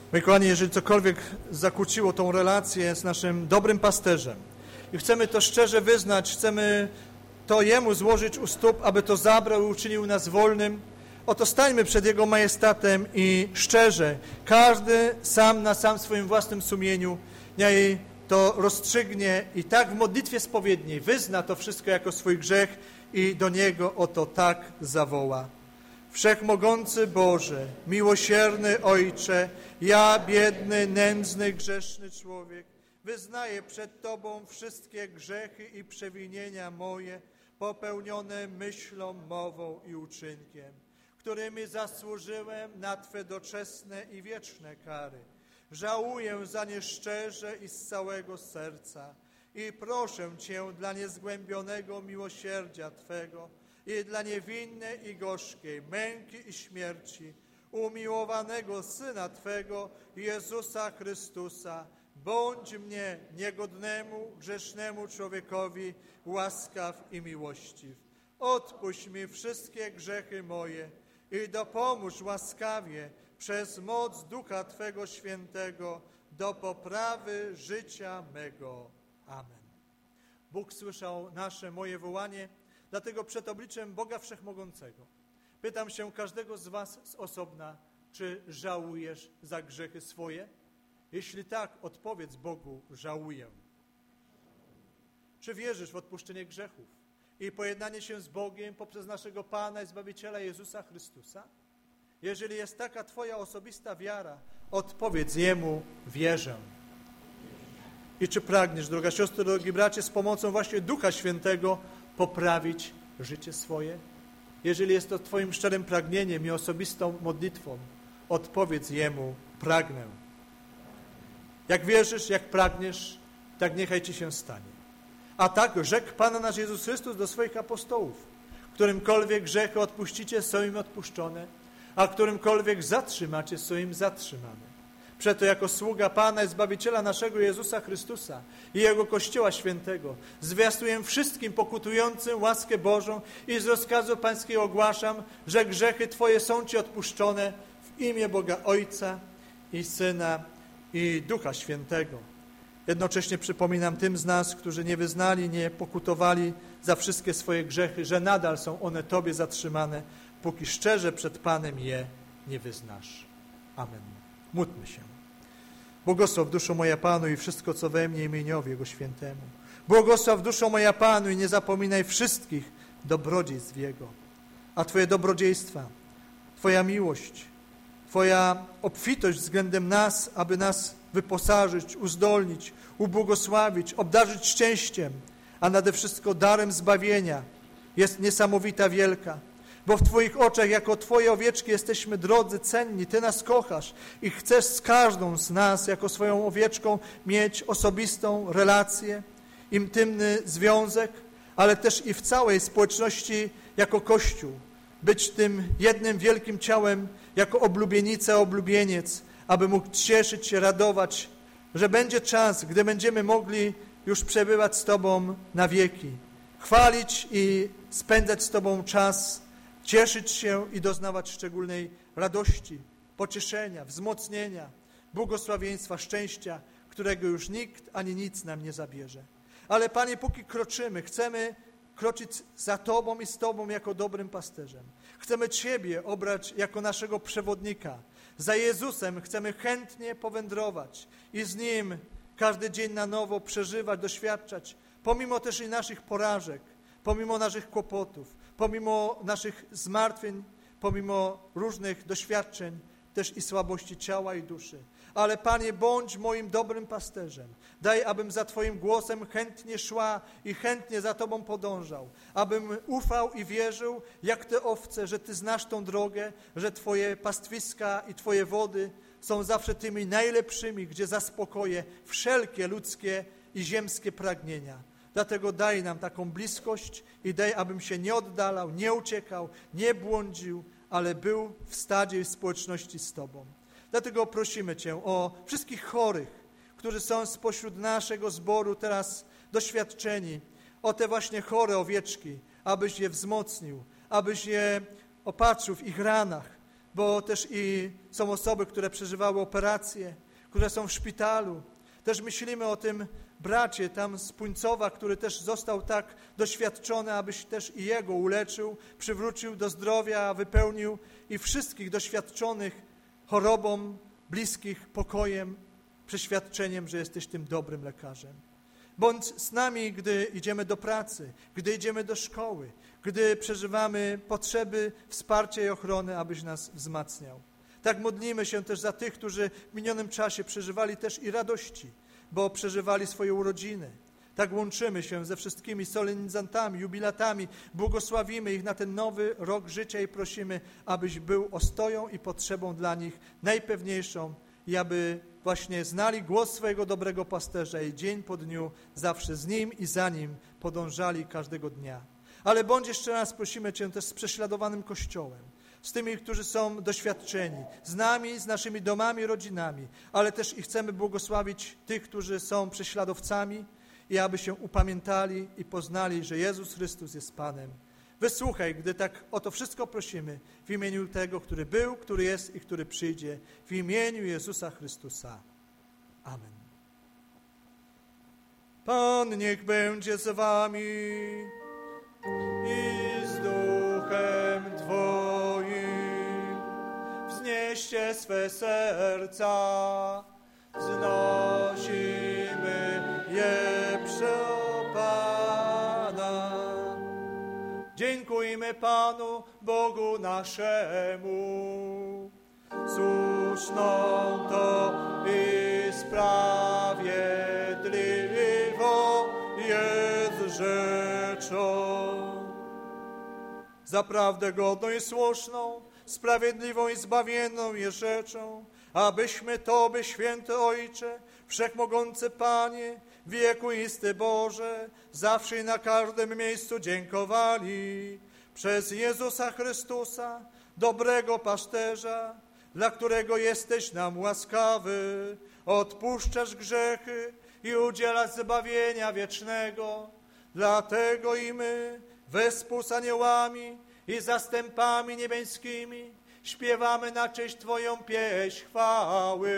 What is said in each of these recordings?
Moi kochani, jeżeli cokolwiek zakłóciło tą relację z naszym dobrym pasterzem i chcemy to szczerze wyznać, chcemy to Jemu złożyć u stóp, aby to zabrał i uczynił nas wolnym, oto stańmy przed Jego majestatem i szczerze, każdy sam na sam w swoim własnym sumieniu, niech to rozstrzygnie i tak w modlitwie spowiedniej wyzna to wszystko jako swój grzech i do Niego oto tak zawoła. Wszechmogący Boże, miłosierny Ojcze, ja biedny, nędzny, grzeszny człowiek, wyznaję przed Tobą wszystkie grzechy i przewinienia moje, popełnione myślą, mową i uczynkiem, którymi zasłużyłem na Twe doczesne i wieczne kary. Żałuję za nie szczerze i z całego serca i proszę Cię dla niezgłębionego miłosierdzia Twego i dla niewinnej i gorzkiej męki i śmierci umiłowanego Syna Twego, Jezusa Chrystusa, bądź mnie, niegodnemu, grzesznemu człowiekowi, łaskaw i miłościw. Odpuść mi wszystkie grzechy moje i dopomóż łaskawie przez moc Ducha Twego Świętego do poprawy życia mego. Amen. Bóg słyszał moje wołanie, dlatego przed obliczem Boga Wszechmogącego pytam się każdego z was z osobna, czy żałujesz za grzechy swoje? Jeśli tak, odpowiedz Bogu, żałuję. Czy wierzysz w odpuszczenie grzechów i pojednanie się z Bogiem poprzez naszego Pana i Zbawiciela Jezusa Chrystusa? Jeżeli jest taka Twoja osobista wiara, odpowiedz Jemu, wierzę. I czy pragniesz, droga siostro, drogi bracie, z pomocą właśnie Ducha Świętego poprawić życie swoje? Jeżeli jest to Twoim szczerym pragnieniem i osobistą modlitwą, odpowiedz Jemu, pragnę. Jak wierzysz, jak pragniesz, tak niechaj Ci się stanie. A tak rzekł Pan nasz Jezus Chrystus do swoich apostołów: którymkolwiek grzechy odpuścicie, są im odpuszczone, a którymkolwiek zatrzymacie, są im zatrzymane. Przeto jako sługa Pana i Zbawiciela naszego Jezusa Chrystusa i Jego Kościoła Świętego zwiastuję wszystkim pokutującym łaskę Bożą i z rozkazu Pańskiego ogłaszam, że grzechy Twoje są Ci odpuszczone w imię Boga Ojca i Syna i Ducha Świętego. Jednocześnie przypominam tym z nas, którzy nie wyznali, nie pokutowali za wszystkie swoje grzechy, że nadal są one Tobie zatrzymane, póki szczerze przed Panem je nie wyznasz. Amen. Módlmy się. Błogosław duszo moja Panu i wszystko, co we mnie, imieniowi Jego Świętemu. Błogosław duszo moja Panu i nie zapominaj wszystkich dobrodziejstw Jego. A Twoje dobrodziejstwa, Twoja miłość, Twoja obfitość względem nas, aby nas wyposażyć, uzdolnić, ubłogosławić, obdarzyć szczęściem, a nade wszystko darem zbawienia, jest niesamowita, wielka. Bo w Twoich oczach, jako Twoje owieczki, jesteśmy drodzy, cenni. Ty nas kochasz i chcesz z każdą z nas, jako swoją owieczką, mieć osobistą relację, intymny związek, ale też i w całej społeczności jako Kościół. Być tym jednym wielkim ciałem, jako oblubienica, oblubieniec, aby mógł cieszyć się, radować, że będzie czas, gdy będziemy mogli już przebywać z Tobą na wieki, chwalić i spędzać z Tobą czas, cieszyć się i doznawać szczególnej radości, pocieszenia, wzmocnienia, błogosławieństwa, szczęścia, którego już nikt ani nic nam nie zabierze. Ale Panie, póki kroczymy, chcemy kroczyć za Tobą i z Tobą jako dobrym pasterzem. Chcemy Ciebie obrać jako naszego przewodnika. Za Jezusem chcemy chętnie powędrować i z Nim każdy dzień na nowo przeżywać, doświadczać, pomimo też i naszych porażek, pomimo naszych kłopotów, pomimo naszych zmartwień, pomimo różnych doświadczeń, też i słabości ciała i duszy. Ale Panie, bądź moim dobrym pasterzem. Daj, abym za Twoim głosem chętnie szła i chętnie za Tobą podążał. Abym ufał i wierzył, jak te owce, że Ty znasz tą drogę, że Twoje pastwiska i Twoje wody są zawsze tymi najlepszymi, gdzie zaspokoję wszelkie ludzkie i ziemskie pragnienia. Dlatego daj nam taką bliskość i daj, abym się nie oddalał, nie uciekał, nie błądził, ale był w stadzie i w społeczności z Tobą. Dlatego prosimy Cię o wszystkich chorych, którzy są spośród naszego zboru teraz doświadczeni, o te właśnie chore owieczki, abyś je wzmocnił, abyś je opatrzył w ich ranach. bo też i są osoby, które przeżywały operacje, które są w szpitalu. Też myślimy o tym bracie tam z Puńcowa, który też został tak doświadczony, abyś też i jego uleczył, przywrócił do zdrowia, wypełnił i wszystkich doświadczonych chorobą, bliskich pokojem, przeświadczeniem, że jesteś tym dobrym lekarzem. Bądź z nami, gdy idziemy do pracy, gdy idziemy do szkoły, gdy przeżywamy potrzeby wsparcia i ochrony, abyś nas wzmacniał. Tak modlimy się też za tych, którzy w minionym czasie przeżywali też i radości, bo przeżywali swoje urodziny. Tak łączymy się ze wszystkimi solenizantami, jubilatami, błogosławimy ich na ten nowy rok życia i prosimy, abyś był ostoją i potrzebą dla nich najpewniejszą i aby właśnie znali głos swojego dobrego pasterza i dzień po dniu zawsze z nim i za nim podążali każdego dnia. Ale bądź jeszcze raz prosimy Cię też z prześladowanym Kościołem, z tymi, którzy są doświadczeni, z nami, z naszymi domami, rodzinami, ale też i chcemy błogosławić tych, którzy są prześladowcami i aby się upamiętali i poznali, że Jezus Chrystus jest Panem. Wysłuchaj, gdy tak o to wszystko prosimy w imieniu tego, który był, który jest i który przyjdzie, w imieniu Jezusa Chrystusa. Amen. Pan niech będzie z wami i z duchem Twoim. Wznieście swe serca, wznosimy je przed Pana. Dziękujmy Panu, Bogu naszemu. Słuszną to i sprawiedliwą jest rzeczą. Zaprawdę godną i słuszną, sprawiedliwą i zbawienną jest rzeczą, abyśmy Tobie, święty Ojcze, wszechmogący Panie, wiekuisty Boże, zawsze i na każdym miejscu dziękowali przez Jezusa Chrystusa, dobrego pasterza, dla którego jesteś nam łaskawy, odpuszczasz grzechy i udzielasz zbawienia wiecznego. Dlatego i my, wespół z aniołami i zastępami niebieskimi, śpiewamy na cześć Twoją pieśń chwały.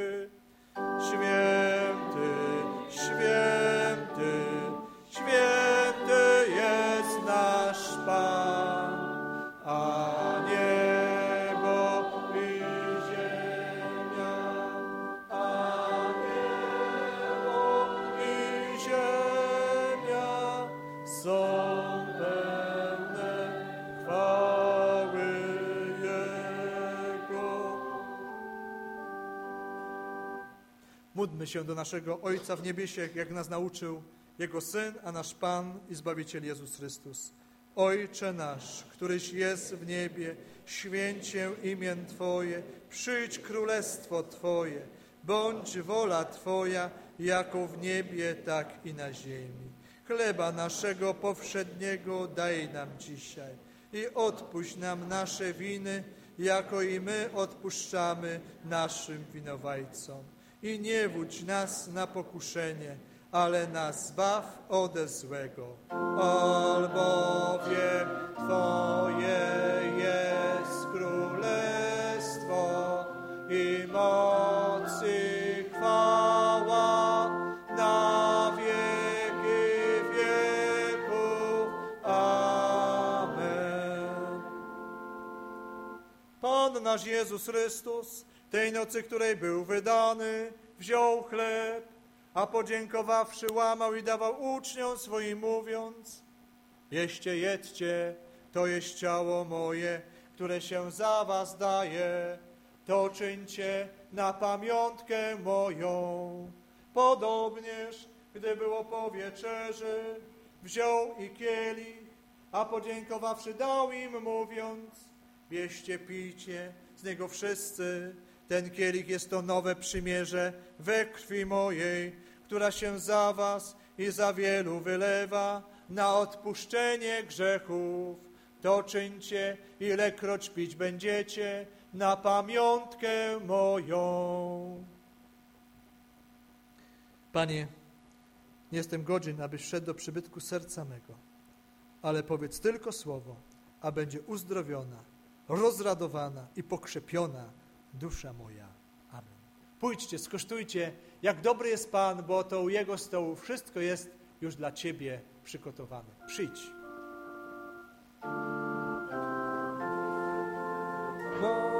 Święty, święty, święty jest nasz Pan, a niebo i ziemia, a niebo i ziemia są pełne chwały Jego. Módlmy się do naszego Ojca w niebiesie, jak nas nauczył Jego Syn, a nasz Pan i Zbawiciel Jezus Chrystus. Ojcze nasz, któryś jest w niebie, święć się imię Twoje, przyjdź królestwo Twoje, bądź wola Twoja, jako w niebie, tak i na ziemi. Chleba naszego powszedniego daj nam dzisiaj i odpuść nam nasze winy, jako i my odpuszczamy naszym winowajcom. I nie wódź nas na pokuszenie, ale nas zbaw ode złego. Albowiem Twoje jest królestwo i moc i chwała na wieki wieków. Amen. Pan nasz Jezus Chrystus, tej nocy, której był wydany, wziął chleb, a podziękowawszy łamał i dawał uczniom swoim, mówiąc: Jeźcie, jedzcie, to jest ciało moje, które się za was daje. To czyńcie na pamiątkę moją. Podobnież, gdy było po wieczerzy, wziął i kielich, a podziękowawszy dał im, mówiąc: Bierzcie, pijcie z niego wszyscy. Ten kielich jest to nowe przymierze we krwi mojej, która się za was i za wielu wylewa na odpuszczenie grzechów. To czyńcie, ilekroć pić będziecie, na pamiątkę moją. Panie, nie jestem godzien, abyś wszedł do przybytku serca mego, ale powiedz tylko słowo, a będzie uzdrowiona rozradowana i pokrzepiona dusza moja. Amen. Pójdźcie, skosztujcie, jak dobry jest Pan, bo to u Jego stołu wszystko jest już dla ciebie przygotowane. Przyjdź.